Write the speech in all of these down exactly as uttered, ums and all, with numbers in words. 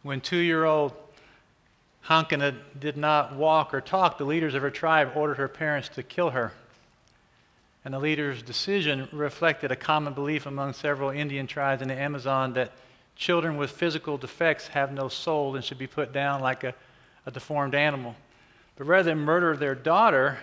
When two-year-old Hankana did not walk or talk, the leaders of her tribe ordered her parents to kill her. And the leader's decision reflected a common belief among several Indian tribes in the Amazon that children with physical defects have no soul and should be put down like a, a deformed animal. But rather than murder their daughter,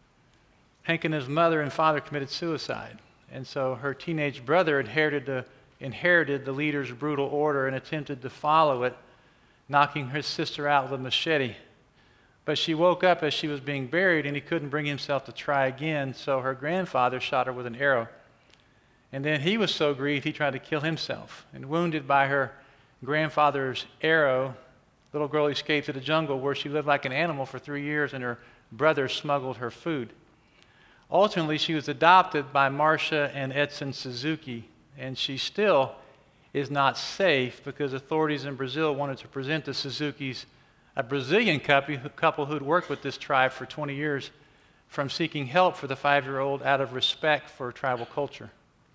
Hankana's mother and father committed suicide. And so her teenage brother inherited the, inherited the leader's brutal order and attempted to follow it, knocking his sister out with a machete. But she woke up as she was being buried, and he couldn't bring himself to try again, so her grandfather shot her with an arrow. And then he was so grieved, he tried to kill himself. And wounded by her grandfather's arrow, the little girl escaped to the jungle where she lived like an animal for three years, and her brother smuggled her food. Ultimately, she was adopted by Marcia and Edson Suzuki, and she still is not safe because authorities in Brazil wanted to present the Suzukis, a Brazilian couple who'd worked with this tribe for twenty years, from seeking help for the five-year-old out of respect for tribal culture.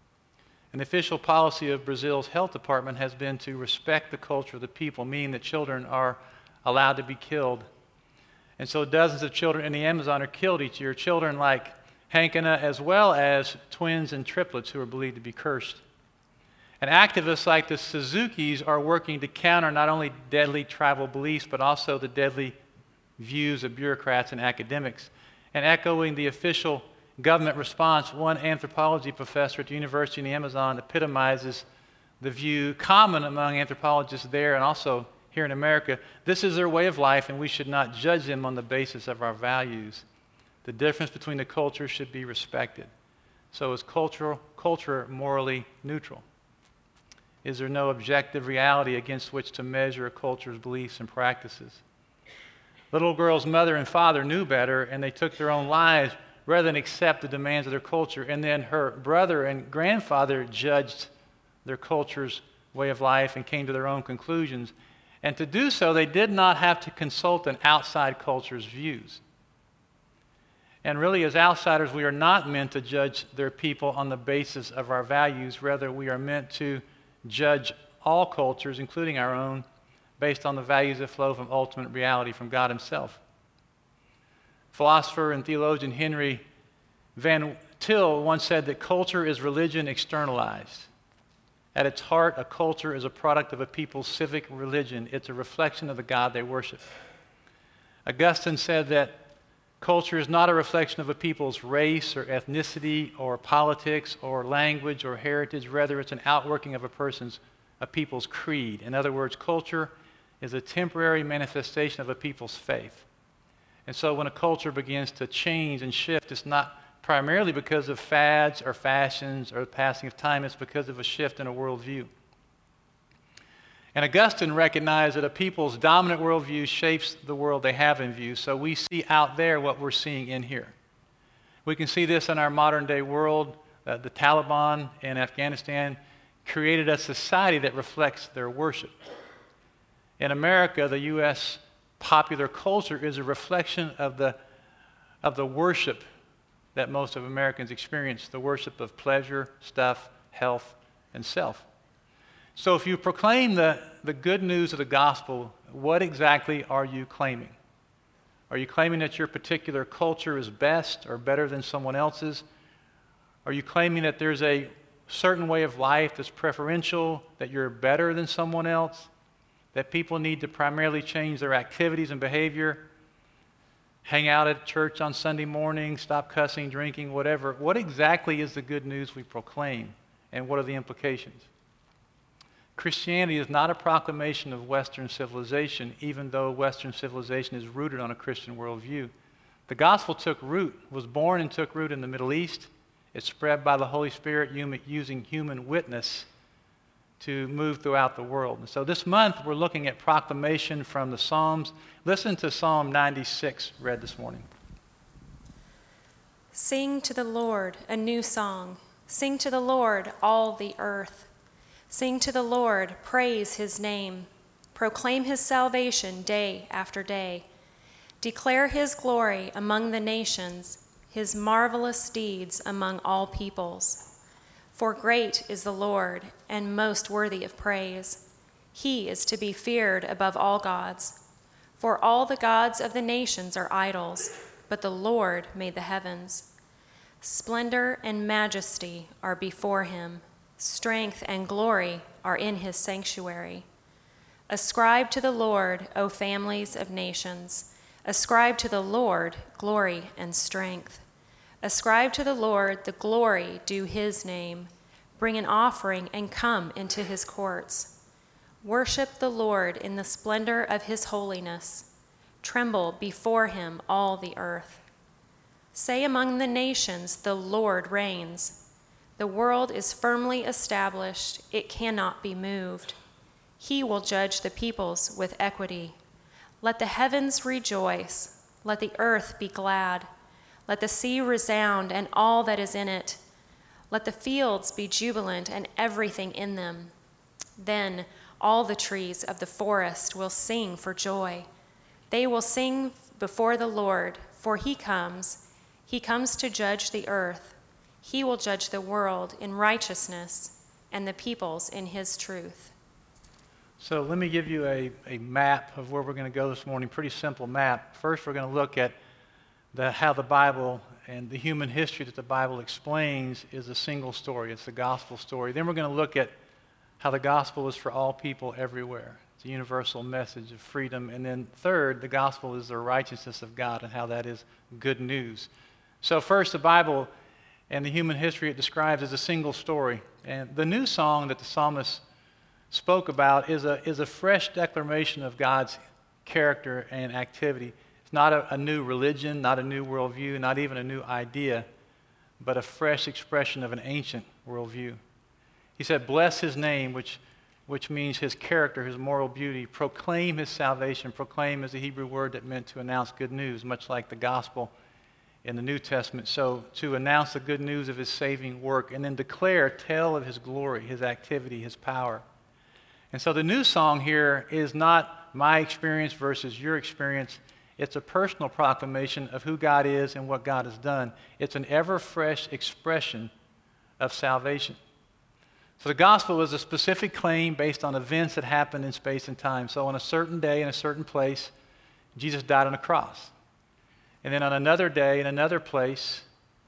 An official policy of Brazil's health department has been to respect the culture of the people, meaning that children are allowed to be killed. And so dozens of children in the Amazon are killed each year, children like Hankana, as well as twins and triplets who are believed to be cursed. And activists like the Suzukis are working to counter not only deadly tribal beliefs, but also the deadly views of bureaucrats and academics. And echoing the official government response, one anthropology professor at the University of the Amazon epitomizes the view common among anthropologists there and also here in America. This is their way of life, and we should not judge them on the basis of our values. The difference between the cultures should be respected. So is cultural, culture morally neutral? Is there no objective reality against which to measure a culture's beliefs and practices? The little girl's mother and father knew better, and they took their own lives rather than accept the demands of their culture. And then her brother and grandfather judged their culture's way of life and came to their own conclusions. And to do so, they did not have to consult an outside culture's views. And really, as outsiders, we are not meant to judge their people on the basis of our values. Rather, we are meant to judge all cultures, including our own, based on the values that flow from ultimate reality from God himself. Philosopher and theologian Henry Van Til once said that culture is religion externalized. At its heart, a culture is a product of a people's civic religion. It's a reflection of the God they worship. Augustine said that culture is not a reflection of a people's race or ethnicity or politics or language or heritage. Rather, it's an outworking of a person's, a people's creed. In other words, culture is a temporary manifestation of a people's faith. And so when a culture begins to change and shift, it's not primarily because of fads or fashions or the passing of time. It's because of a shift in a worldview. And Augustine recognized that a people's dominant worldview shapes the world they have in view. So we see out there what we're seeing in here. We can see this in our modern day world. Uh, the Taliban in Afghanistan created a society that reflects their worship. In America, the U S popular culture is a reflection of the, of the worship that most of Americans experience, the worship of pleasure, stuff, health, and self. So if you proclaim the, the good news of the gospel, what exactly are you claiming? Are you claiming that your particular culture is best or better than someone else's? Are you claiming that there's a certain way of life that's preferential, that you're better than someone else, that people need to primarily change their activities and behavior, hang out at church on Sunday morning, stop cussing, drinking, whatever? What exactly is the good news we proclaim, and what are the implications? Christianity is not a proclamation of Western civilization, even though Western civilization is rooted on a Christian worldview. The gospel took root, was born and took root in the Middle East. It's spread by the Holy Spirit using human witness to move throughout the world. And so this month we're looking at proclamation from the Psalms. Listen to Psalm ninety-six read this morning. Sing to the Lord a new song. Sing to the Lord all the earth. Sing to the Lord, praise his name. Proclaim his salvation day after day. Declare his glory among the nations, his marvelous deeds among all peoples. For great is the Lord, and most worthy of praise. He is to be feared above all gods. For all the gods of the nations are idols, but the Lord made the heavens. Splendor and majesty are before him. Strength and glory are in his sanctuary. Ascribe to the Lord, O families of nations. Ascribe to the Lord glory and strength. Ascribe to the Lord the glory due his name. Bring an offering and come into his courts. Worship the Lord in the splendor of his holiness. Tremble before him, all the earth. Say among the nations, the Lord reigns. The world is firmly established, it cannot be moved. He will judge the peoples with equity. Let the heavens rejoice, let the earth be glad. Let the sea resound and all that is in it. Let the fields be jubilant and everything in them. Then all the trees of the forest will sing for joy. They will sing before the Lord, for he comes. He comes to judge the earth. He will judge the world in righteousness and the peoples in his truth. So let me give you a, a map of where we're going to go this morning, pretty simple map. First, we're going to look at the, how the Bible and the human history that the Bible explains is a single story. It's the gospel story. Then we're going to look at how the gospel is for all people everywhere. It's a universal message of freedom. And then third, the gospel is the righteousness of God and how that is good news. So first, the Bible and the human history it describes as a single story. And the new song that the psalmist spoke about is a, is a fresh declaration of God's character and activity. It's not a, a new religion, not a new worldview, not even a new idea, but a fresh expression of an ancient worldview. He said, bless his name, which, which means his character, his moral beauty. Proclaim his salvation. Proclaim is a Hebrew word that meant to announce good news, much like the gospel in the New Testament. So to announce the good news of his saving work and then declare, tell of his glory, his activity, his power. And so the new song here is not my experience versus your experience. It's a personal proclamation of who God is and what God has done. It's an ever-fresh expression of salvation. So the gospel is a specific claim based on events that happened in space and time. So on a certain day in a certain place, Jesus died on a cross. And then on another day in another place,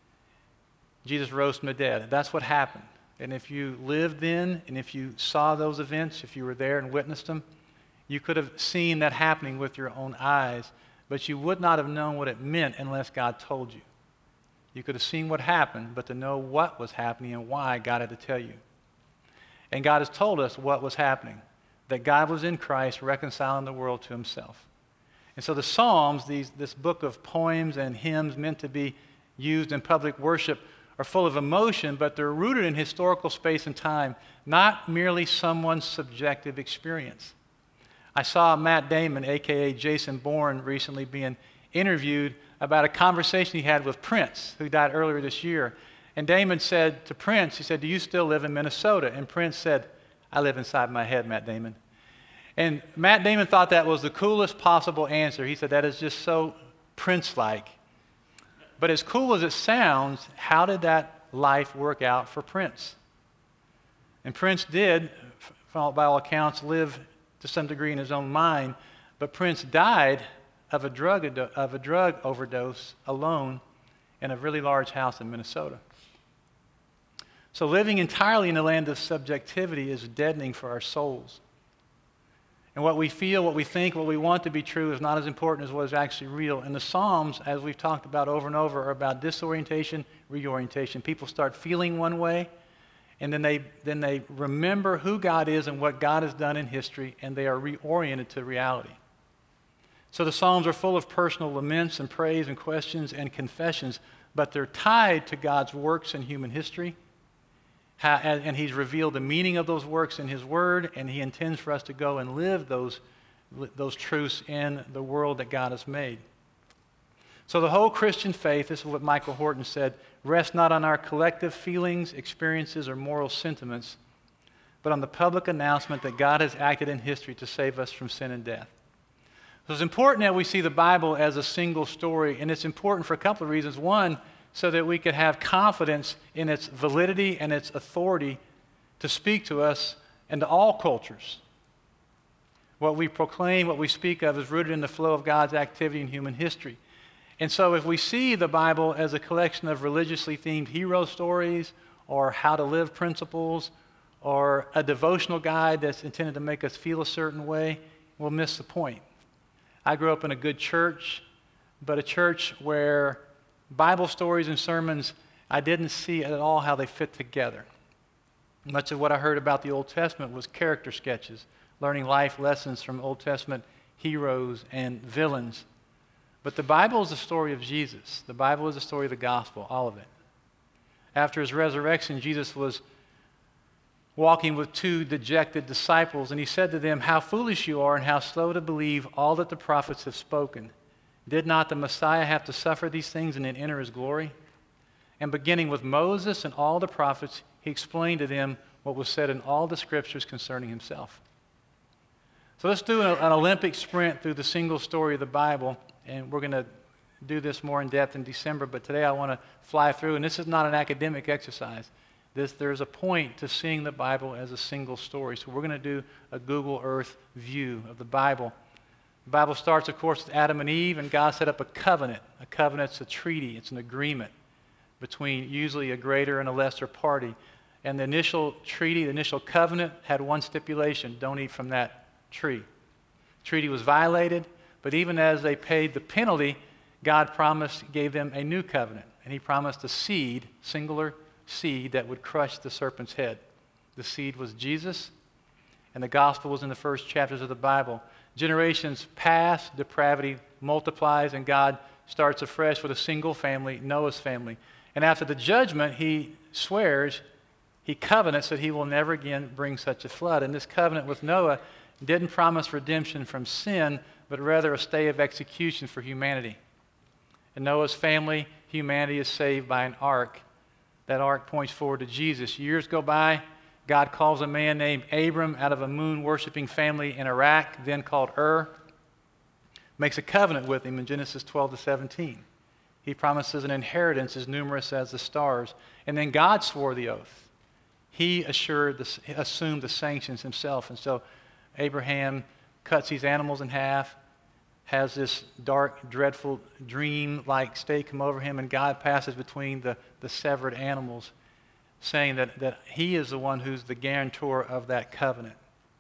Jesus rose from the dead. That's what happened. And if you lived then, and if you saw those events, if you were there and witnessed them, you could have seen that happening with your own eyes, but you would not have known what it meant unless God told you. You could have seen what happened, but to know what was happening and why, God had to tell you. And God has told us what was happening, that God was in Christ reconciling the world to himself. And so the Psalms, these, this book of poems and hymns meant to be used in public worship, are full of emotion, but they're rooted in historical space and time, not merely someone's subjective experience. I saw Matt Damon, a k a. Jason Bourne, recently being interviewed about a conversation he had with Prince, who died earlier this year. And Damon said to Prince, he said, do you still live in Minnesota? And Prince said, I live inside my head, Matt Damon. And Matt Damon thought that was the coolest possible answer. He said, that is just so Prince-like. But as cool as it sounds, how did that life work out for Prince? And Prince did, by all accounts, live to some degree in his own mind, but Prince died of a drug, of a drug overdose alone in a really large house in Minnesota. So living entirely in the land of subjectivity is deadening for our souls. And what we feel, what we think, what we want to be true is not as important as what is actually real. And the Psalms, as we've talked about over and over, are about disorientation, reorientation. People start feeling one way, and then they, then they remember who God is and what God has done in history, and they are reoriented to reality. So the Psalms are full of personal laments and praise and questions and confessions, but they're tied to God's works in human history. How, and he's revealed the meaning of those works in his word, and he intends for us to go and live those, those truths in the world that God has made. So the whole Christian faith, this is what Michael Horton said, rests not on our collective feelings, experiences, or moral sentiments, but on the public announcement that God has acted in history to save us from sin and death. So it's important that we see the Bible as a single story, and it's important for a couple of reasons. One, so that we could have confidence in its validity and its authority to speak to us and to all cultures. What we proclaim, what we speak of, is rooted in the flow of God's activity in human history. And so if we see the Bible as a collection of religiously themed hero stories or how to live principles or a devotional guide that's intended to make us feel a certain way, we'll miss the point. I grew up in a good church, but a church where Bible stories and sermons, I didn't see at all how they fit together. Much of what I heard about the Old Testament was character sketches, learning life lessons from Old Testament heroes and villains. But the Bible is the story of Jesus. The Bible is the story of the gospel, all of it. After his resurrection, Jesus was walking with two dejected disciples, and he said to them, "How foolish you are and how slow to believe all that the prophets have spoken. Did not the Messiah have to suffer these things and then enter his glory?" And beginning with Moses and all the prophets, he explained to them what was said in all the scriptures concerning himself. So let's do an, an Olympic sprint through the single story of the Bible, and we're going to do this more in depth in December, but today I want to fly through, and this is not an academic exercise. This, there's a point to seeing the Bible as a single story. So we're going to do a Google Earth view of the Bible. The Bible starts, of course, with Adam and Eve, and God set up a covenant. A covenant's a treaty. It's an agreement between usually a greater and a lesser party. And the initial treaty, the initial covenant, had one stipulation: don't eat from that tree. The treaty was violated, but even as they paid the penalty, God promised, gave them a new covenant. And he promised a seed, singular seed, that would crush the serpent's head. The seed was Jesus, and the gospel was in the first chapters of the Bible. Generations pass, depravity multiplies, and God starts afresh with a single family, Noah's family. And after the judgment, he swears, he covenants that he will never again bring such a flood. And this covenant with Noah didn't promise redemption from sin, but rather a stay of execution for humanity. In Noah's family, humanity is saved by an ark. That ark points forward to Jesus. Years go by. God calls a man named Abram out of a moon-worshiping family in Iraq, then called Ur. Makes a covenant with him in Genesis twelve to seventeen. He promises an inheritance as numerous as the stars. And then God swore the oath. He assured the, assumed the sanctions himself. And so Abraham cuts these animals in half, has this dark, dreadful dream-like state come over him, and God passes between the, the severed animals, saying that, that he is the one who's the guarantor of that covenant.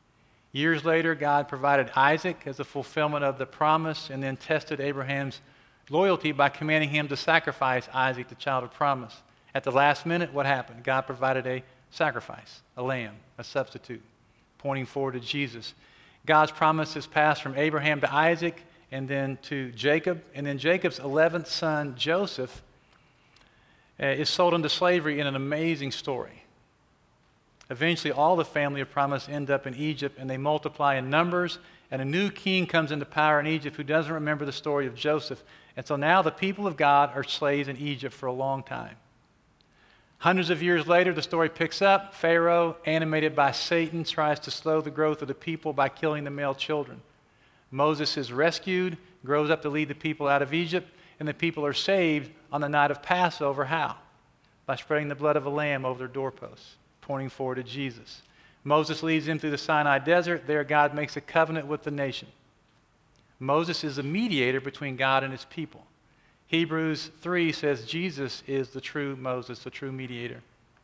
Years later, God provided Isaac as a fulfillment of the promise, and then tested Abraham's loyalty by commanding him to sacrifice Isaac, the child of promise. At the last minute, what happened? God provided a sacrifice, a lamb, a substitute, pointing forward to Jesus. God's promise is passed from Abraham to Isaac, and then to Jacob. And then Jacob's eleventh son, Joseph, uh, is sold into slavery in an amazing story. Eventually, all the family of promise end up in Egypt, and they multiply in numbers, and a new king comes into power in Egypt who doesn't remember the story of Joseph. And so now the people of God are slaves in Egypt for a long time. Hundreds of years later, the story picks up. Pharaoh, animated by Satan, tries to slow the growth of the people by killing the male children. Moses is rescued, grows up to lead the people out of Egypt, and the people are saved on the night of Passover. How? By spreading the blood of a lamb over their doorposts, pointing forward to Jesus. Moses leads them through the Sinai desert. There God makes a covenant with the nation. Moses is the mediator between God and his people. Hebrews three says Jesus is the true Moses, the true mediator.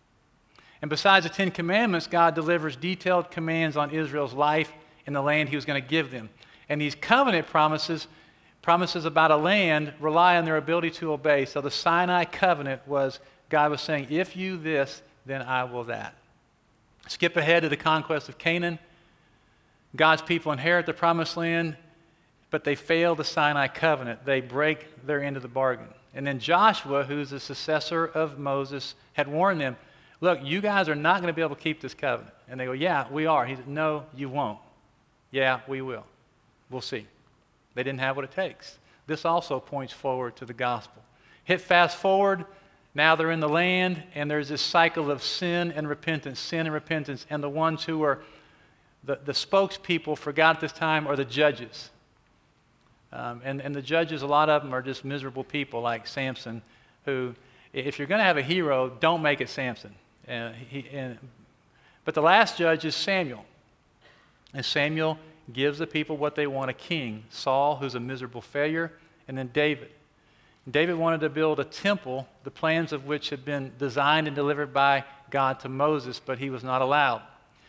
And besides the Ten Commandments, God delivers detailed commands on Israel's life in the land he was going to give them. And these covenant promises, promises about a land, rely on their ability to obey. So the Sinai covenant was, God was saying, if you this, then I will that. Skip ahead to the conquest of Canaan. God's people inherit the promised land, but they fail the Sinai covenant. They break their end of the bargain. And then Joshua, who's the successor of Moses, had warned them, look, you guys are not going to be able to keep this covenant. And they go, yeah, we are. He said, no, you won't. Yeah, we will. We'll see. They didn't have what it takes. This also points forward to the gospel. Hit fast forward. Now they're in the land, and there's this cycle of sin and repentance, sin and repentance. And the ones who are the, the spokespeople for God at this time are the judges. Um, and, and the judges, a lot of them are just miserable people like Samson, who, if you're going to have a hero, don't make it Samson. Uh, he, and, but the last judge is Samuel. And Samuel gives the people what they want, a king. Saul, who's a miserable failure, and then David. David wanted to build a temple, the plans of which had been designed and delivered by God to Moses, but he was not allowed.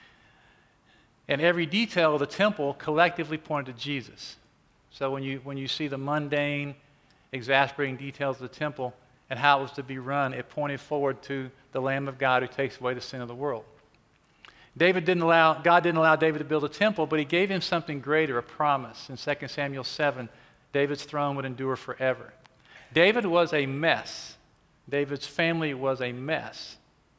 And every detail of the temple collectively pointed to Jesus. So when you, when you see the mundane, exasperating details of the temple and how it was to be run, it pointed forward to the Lamb of God who takes away the sin of the world. David didn't allow, God didn't allow David to build a temple, but he gave him something greater, a promise. In Second Samuel seven, David's throne would endure forever. David was a mess. David's family was a mess.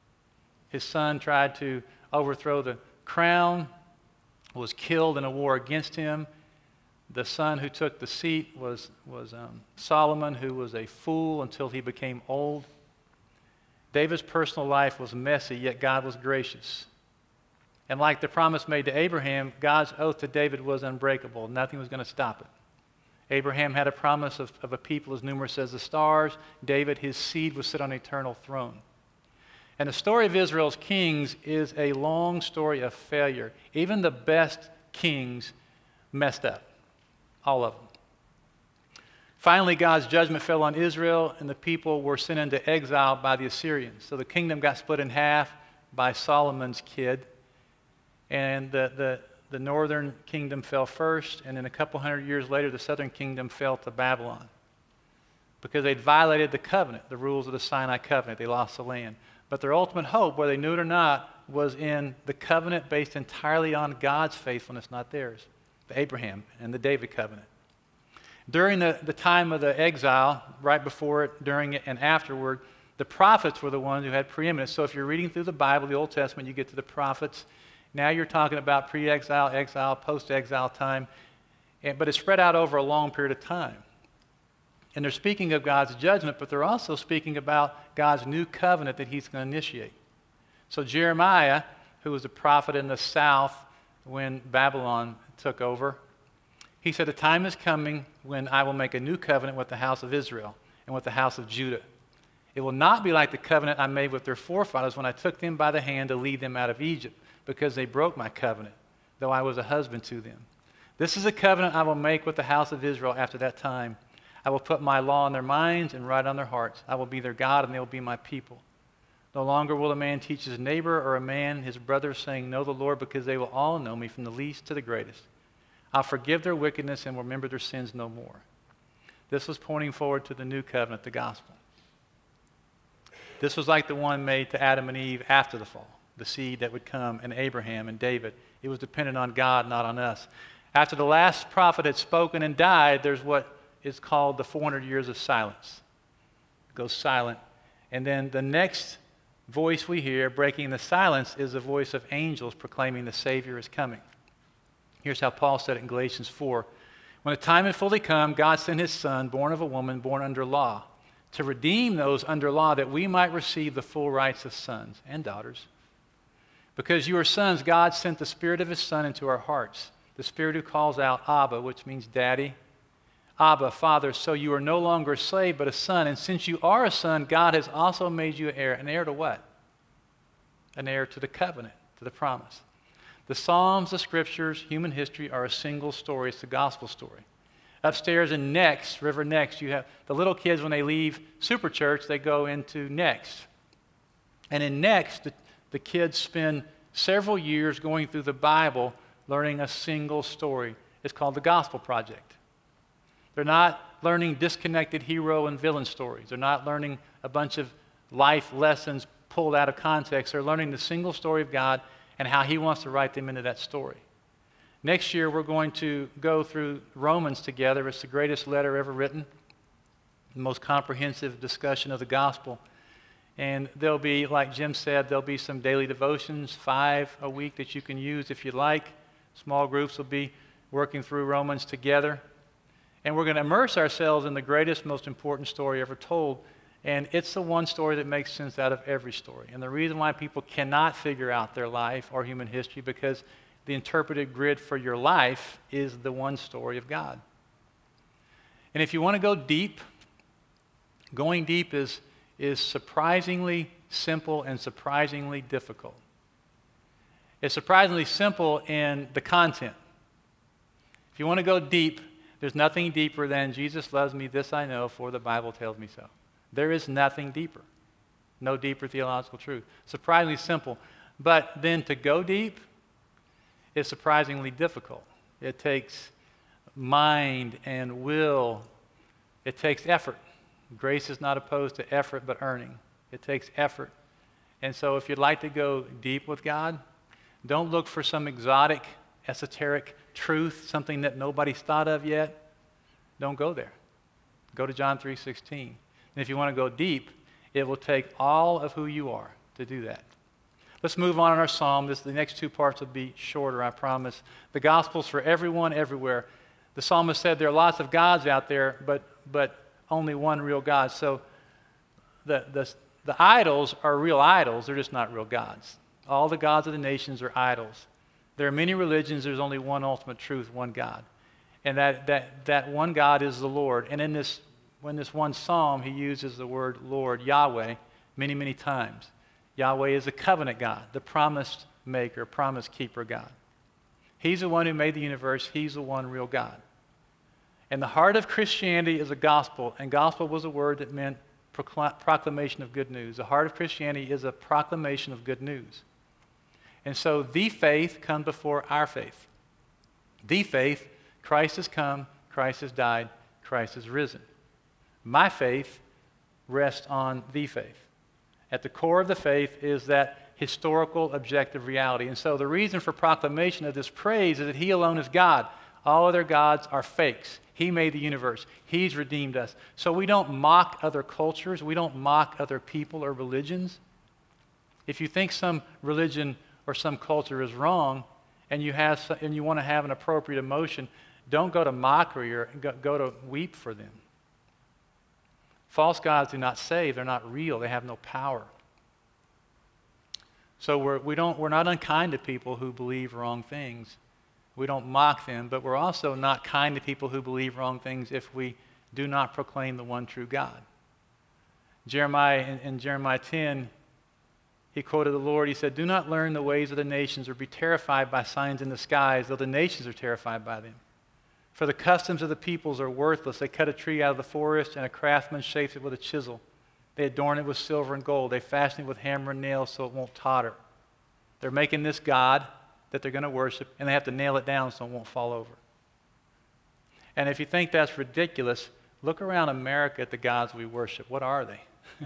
His son tried to overthrow the crown, was killed in a war against him. The son who took the seat was, was um, Solomon, who was a fool until he became old. David's personal life was messy, yet God was gracious. And like the promise made to Abraham, God's oath to David was unbreakable. Nothing was going to stop it. Abraham had a promise of, of a people as numerous as the stars. David, his seed, would sit on an eternal throne. And the story of Israel's kings is a long story of failure. Even the best kings messed up. All of them. Finally, God's judgment fell on Israel, and the people were sent into exile by the Assyrians. So the kingdom got split in half by Solomon's kid. And the, the, the northern kingdom fell first, and then a couple hundred years later, the southern kingdom fell to Babylon. Because they'd violated the covenant, the rules of the Sinai covenant. They lost the land. But their ultimate hope, whether they knew it or not, was in the covenant based entirely on God's faithfulness, not theirs. The Abraham and the David covenant. During the, the time of the exile, right before it, during it, and afterward, the prophets were the ones who had preeminence. So if you're reading through the Bible, the Old Testament, you get to the prophets. Now you're talking about pre-exile, exile, post-exile time, and, but it's spread out over a long period of time. And they're speaking of God's judgment, but they're also speaking about God's new covenant that he's going to initiate. So Jeremiah, who was a prophet in the south when Babylon took over, he said, the time is coming when I will make a new covenant with the house of Israel and with the house of Judah. It will not be like the covenant I made with their forefathers when I took them by the hand to lead them out of Egypt, because they broke my covenant, though I was a husband to them. This is a covenant I will make with the house of Israel after that time. I will put my law in their minds and write on their hearts. I will be their God, and they will be my people. No longer will a man teach his neighbor or a man his brother, saying, know the Lord, because they will all know me, from the least to the greatest. I'll forgive their wickedness and will remember their sins no more. This was pointing forward to the new covenant, the gospel. This was like the one made to Adam and Eve after the fall, the seed that would come, and Abraham and David. It was dependent on God, not on us. After the last prophet had spoken and died, there's what is called the four hundred years of silence. It goes silent. And then the next voice we hear breaking the silence is the voice of angels proclaiming the Savior is coming. Here's how Paul said it in Galatians four. When the time had fully come, God sent his Son, born of a woman, born under law, to redeem those under law, that we might receive the full rights of sons and daughters. Because you are sons, God sent the Spirit of his Son into our hearts, the Spirit who calls out Abba, which means daddy. Abba, Father, so you are no longer a slave, but a son. And since you are a son, God has also made you an heir. An heir to what? An heir to the covenant, to the promise. The Psalms, the Scriptures, human history are a single story. It's the gospel story. Upstairs in Next, River Next, you have the little kids, when they leave Super Church, they go into Next. And in Next, the, the kids spend several years going through the Bible, learning a single story. It's called the Gospel Project. They're not learning disconnected hero and villain stories. They're not learning a bunch of life lessons pulled out of context. They're learning the single story of God and how he wants to write them into that story. Next year, we're going to go through Romans together. It's the greatest letter ever written, the most comprehensive discussion of the gospel. And there'll be, like Jim said, there'll be some daily devotions, five a week that you can use if you like. Small groups will be working through Romans together. And we're going to immerse ourselves in the greatest, most important story ever told. And it's the one story that makes sense out of every story. And the reason why people cannot figure out their life or human history, because the interpreted grid for your life is the one story of God. And if you want to go deep, going deep is, is surprisingly simple and surprisingly difficult. It's surprisingly simple in the content. If you want to go deep, there's nothing deeper than Jesus loves me, this I know, for the Bible tells me so. There is nothing deeper. No deeper theological truth. Surprisingly simple. But then to go deep is surprisingly difficult. It takes mind and will. It takes effort. Grace is not opposed to effort but earning. It takes effort. And so if you'd like to go deep with God, don't look for some exotic, esoteric truth, something that nobody's thought of yet. Don't go there. Go to John three sixteen. And if you want to go deep, it will take all of who you are to do that. Let's move on in our psalm. This, the next two parts will be shorter, I promise. The gospel's for everyone, everywhere. The psalmist said there are lots of gods out there, but but only one real God. So the, the, the idols are real idols. They're just not real gods. All the gods of the nations are idols. There are many religions. There's only one ultimate truth, one God. And that, that, that one God is the Lord. And in this, in this one psalm, he uses the word Lord, Yahweh, many, many times. Yahweh is a covenant God, the promise maker, promise keeper God. He's the one who made the universe. He's the one real God. And the heart of Christianity is a gospel, and gospel was a word that meant procl- proclamation of good news. The heart of Christianity is a proclamation of good news. And so the faith comes before our faith. The faith, Christ has come, Christ has died, Christ has risen. My faith rests on the faith. At the core of the faith is that historical, objective reality. And so the reason for proclamation of this praise is that he alone is God. All other gods are fakes. He made the universe. He's redeemed us. So we don't mock other cultures. We don't mock other people or religions. If you think some religion or some culture is wrong and you, have, and you want to have an appropriate emotion, don't go to mockery or go, go to weep for them. False gods do not save. They're not real. They have no power. So we're, we don't, we're not unkind to people who believe wrong things. We don't mock them, but we're also not kind to people who believe wrong things if we do not proclaim the one true God. Jeremiah, in, in Jeremiah ten, he quoted the Lord. He said, "Do not learn the ways of the nations or be terrified by signs in the skies, though the nations are terrified by them. For the customs of the peoples are worthless. They cut a tree out of the forest, and a craftsman shapes it with a chisel. They adorn it with silver and gold. They fasten it with hammer and nails so it won't totter." They're making this God that they're going to worship, and they have to nail it down so it won't fall over. And if you think that's ridiculous, look around America at the gods we worship. What are they?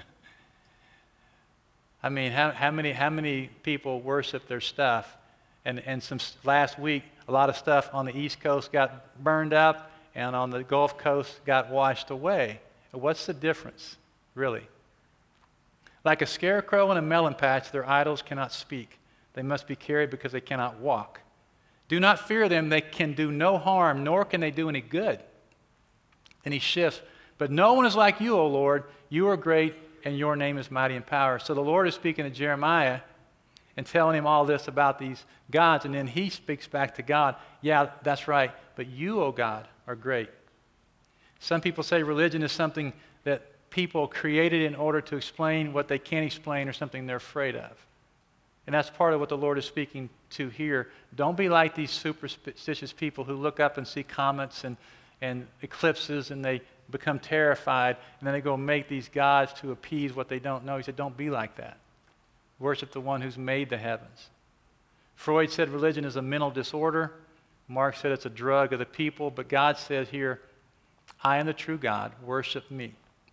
I mean, how, how many how many people worship their stuff? And, and some last week, a lot of stuff on the East Coast got burned up, and on the Gulf Coast got washed away. What's the difference, really? Like a scarecrow in a melon patch, their idols cannot speak. They must be carried because they cannot walk. Do not fear them. They can do no harm, nor can they do any good. And he shifts. But no one is like you, O Lord. You are great, and your name is mighty in power. So the Lord is speaking to Jeremiah and telling him all this about these gods. And then he speaks back to God. Yeah, that's right. But you, O God, are great. Some people say religion is something that people created in order to explain what they can't explain or something they're afraid of. And that's part of what the Lord is speaking to here. Don't be like these superstitious people who look up and see comets and, and eclipses and they become terrified and then they go make these gods to appease what they don't know. He said, don't be like that. Worship the one who's made the heavens. Freud said religion is a mental disorder. Mark said it's a drug of the people. But God said here, I am the true God. Worship me.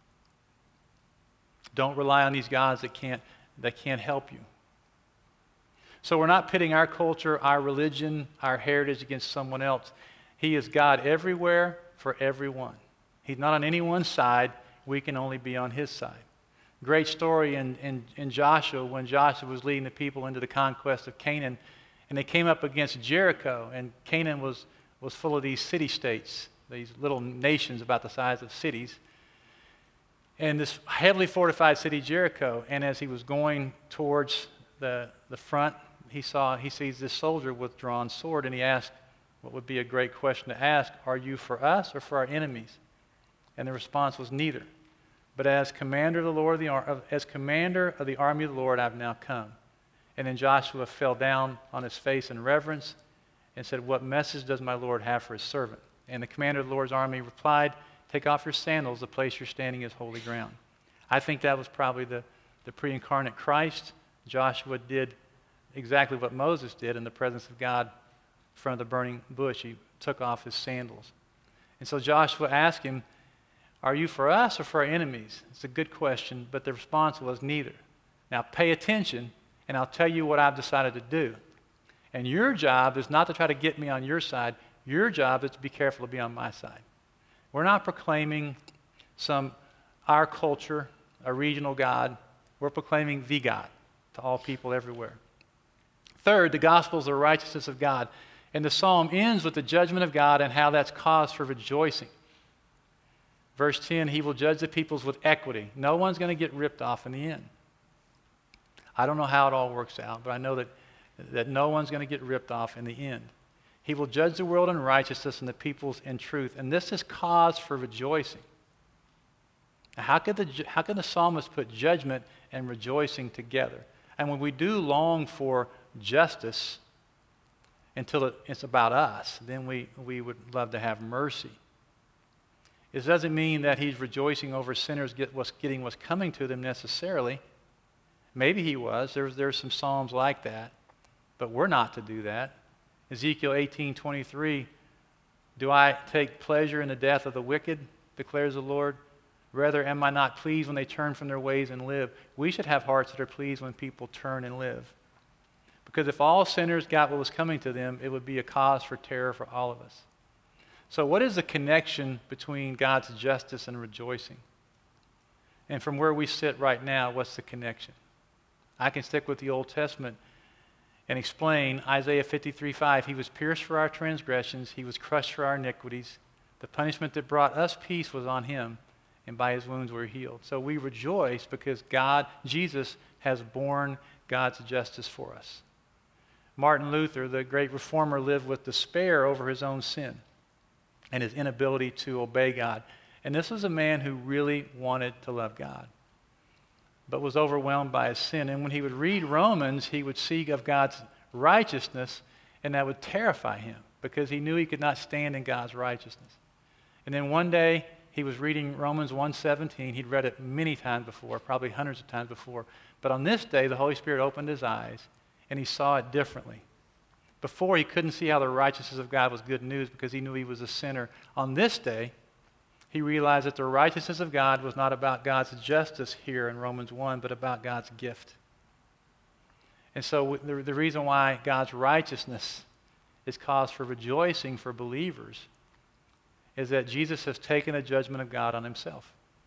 Don't rely on these gods that can't, that can't help you. So we're not pitting our culture, our religion, our heritage against someone else. He is God everywhere for everyone. He's not on any one side. We can only be on his side. Great story in, in, in Joshua when Joshua was leading the people into the conquest of Canaan. And they came up against Jericho. And Canaan was, was full of these city-states, these little nations about the size of cities. And this heavily fortified city, Jericho. And as he was going towards the, the front, he saw he sees this soldier with drawn sword, and he asked what would be a great question to ask, are you for us or for our enemies? And the response was neither. But as commander of the Lord of the ar- as commander of the army of the Lord, I've now come. And then Joshua fell down on his face in reverence, and said, "What message does my Lord have for his servant?" And the commander of the Lord's army replied, "Take off your sandals. The place you're standing is holy ground." I think that was probably the, the pre-incarnate Christ. Joshua did exactly what Moses did in the presence of God in front of the burning bush. He took off his sandals. And so Joshua asked him, "Are you for us or for our enemies?" It's a good question, but the response was neither. Now pay attention, and I'll tell you what I've decided to do. And your job is not to try to get me on your side. Your job is to be careful to be on my side. We're not proclaiming some our culture, a regional God. We're proclaiming the God to all people everywhere. Third, the gospel is the righteousness of God. And the psalm ends with the judgment of God and how that's cause for rejoicing. Verse ten, he will judge the peoples with equity. No one's going to get ripped off in the end. I don't know how it all works out, but I know that, that no one's going to get ripped off in the end. He will judge the world in righteousness and the peoples in truth. And this is cause for rejoicing. Now, how could the, how can the psalmist put judgment and rejoicing together? And when we do long for justice until it, it's about us, then we, we would love to have mercy. It doesn't mean that he's rejoicing over sinners get what's, getting what's coming to them necessarily. Maybe he was. There's, there's some psalms like that. But we're not to do that. Ezekiel eighteen twenty-three, "Do I take pleasure in the death of the wicked, declares the Lord? Rather, am I not pleased when they turn from their ways and live?" We should have hearts that are pleased when people turn and live. Because if all sinners got what was coming to them, it would be a cause for terror for all of us. So what is the connection between God's justice and rejoicing? And from where we sit right now, what's the connection? I can stick with the Old Testament and explain Isaiah fifty-three five. He was pierced for our transgressions. He was crushed for our iniquities. The punishment that brought us peace was on him, and by his wounds we're healed. So we rejoice because God, Jesus, has borne God's justice for us. Martin Luther, the great reformer, lived with despair over his own sin and his inability to obey God. And this was a man who really wanted to love God, but was overwhelmed by his sin. And when he would read Romans, he would see of God's righteousness, and that would terrify him because he knew he could not stand in God's righteousness. And then one day, he was reading Romans one seventeen. He'd read it many times before, probably hundreds of times before. But on this day, the Holy Spirit opened his eyes, and he saw it differently. Before, he couldn't see how the righteousness of God was good news because he knew he was a sinner. On this day, he realized that the righteousness of God was not about God's justice here in Romans one, but about God's gift. And so the, the reason why God's righteousness is cause for rejoicing for believers is that Jesus has taken the judgment of God on himself.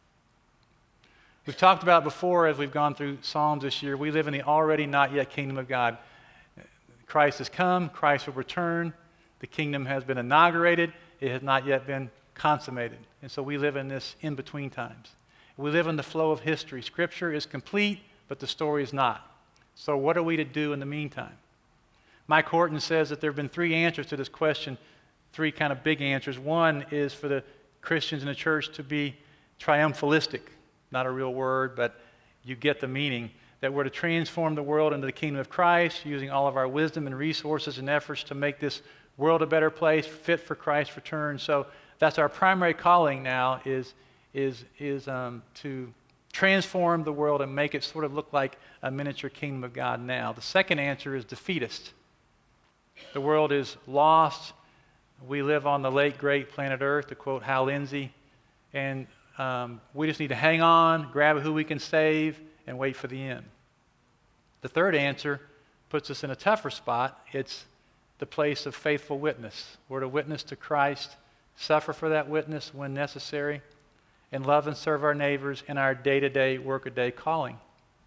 We've talked about before as we've gone through Psalms this year, we live in the already not yet kingdom of God. Christ has come, Christ will return, the kingdom has been inaugurated, it has not yet been consummated. And so we live in this in-between times. We live in the flow of history. Scripture is complete, but the story is not. So what are we to do in the meantime? Mike Horton says that there have been three answers to this question, three kind of big answers. One is for the Christians in the church to be triumphalistic. Not a real word, but you get the meaning. That we're to transform the world into the kingdom of Christ, using all of our wisdom and resources and efforts to make this world a better place, fit for Christ's return. So that's our primary calling now, is, is, is um, to transform the world and make it sort of look like a miniature kingdom of God now. The second answer is defeatist. The world is lost. We live on the late, great planet Earth, to quote Hal Lindsey, and um, we just need to hang on, grab who we can save, and wait for the end. The third answer puts us in a tougher spot. It's the place of faithful witness. We're to witness to Christ, suffer for that witness when necessary, and love and serve our neighbors in our day-to-day, work-a-day calling.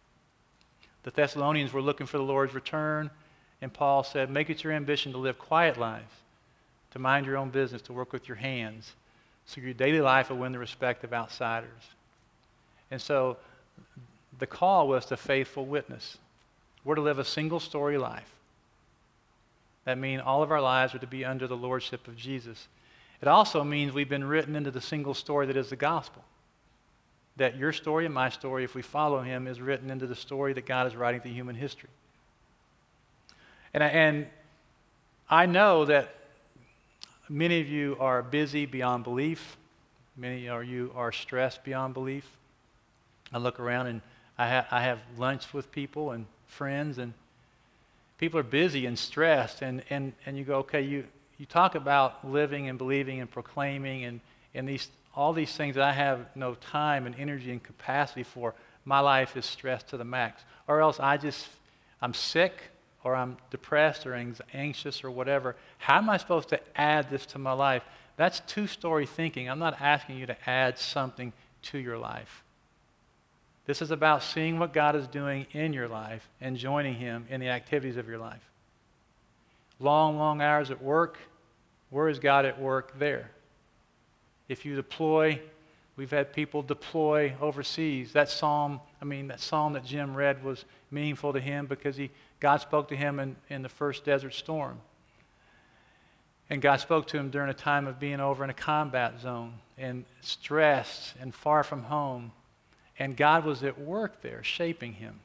The Thessalonians were looking for the Lord's return, and Paul said, make it your ambition to live quiet lives, to mind your own business, to work with your hands, so your daily life will win the respect of outsiders. And so the call was to faithful witness. We're to live a single-story life. That means all of our lives are to be under the lordship of Jesus. It also means we've been written into the single story that is the gospel. That your story and my story, if we follow him, is written into the story that God is writing through human history. And, I, and I know that many of you are busy beyond belief. Many of you are stressed beyond belief. I look around and I, ha- I have lunch with people and friends, and people are busy and stressed, and, and, and you go, okay, you, you talk about living and believing and proclaiming and, and these all these things that I have no time and energy and capacity for. My life is stressed to the max. Or else I just, I'm sick, or I'm depressed or anxious or whatever. How am I supposed to add this to my life? That's two-story thinking. I'm not asking you to add something to your life. This is about seeing what God is doing in your life and joining Him in the activities of your life. Long, long hours at work, where is God at work there? If you deploy, we've had people deploy overseas. That psalm, I mean, that psalm that Jim read was meaningful to him because he, God spoke to him in, in the first desert storm. And God spoke to him during a time of being over in a combat zone and stressed and far from home. And God was at work there, shaping him.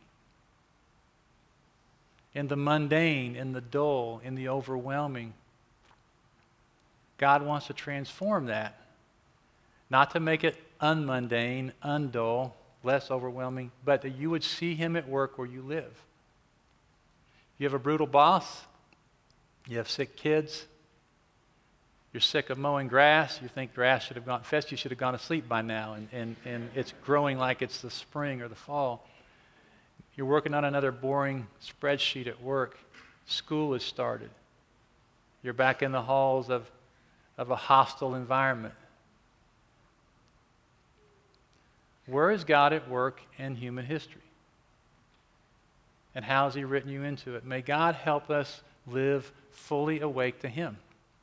In the mundane, in the dull, in the overwhelming. God wants to transform that. Not to make it unmundane, undull, less overwhelming, but that you would see Him at work where you live. You have a brutal boss. You have sick kids. You're sick of mowing grass. You think grass should have gone, Fest, you should have gone to sleep by now, and, and, and it's growing like it's the spring or the fall. You're working on another boring spreadsheet at work. School has started. You're back in the halls of, of a hostile environment. Where is God at work in human history? And how has He written you into it? May God help us live fully awake to Him.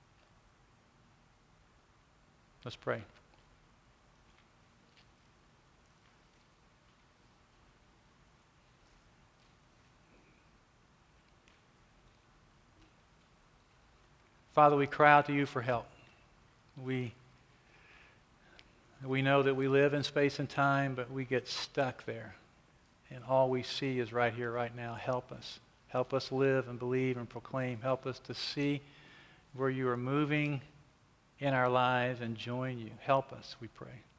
Let's pray. Father, we cry out to You for help. We We know that we live in space and time, but we get stuck there. And all we see is right here, right now. Help us. Help us live and believe and proclaim. Help us to see where You are moving in our lives and join You. Help us, we pray.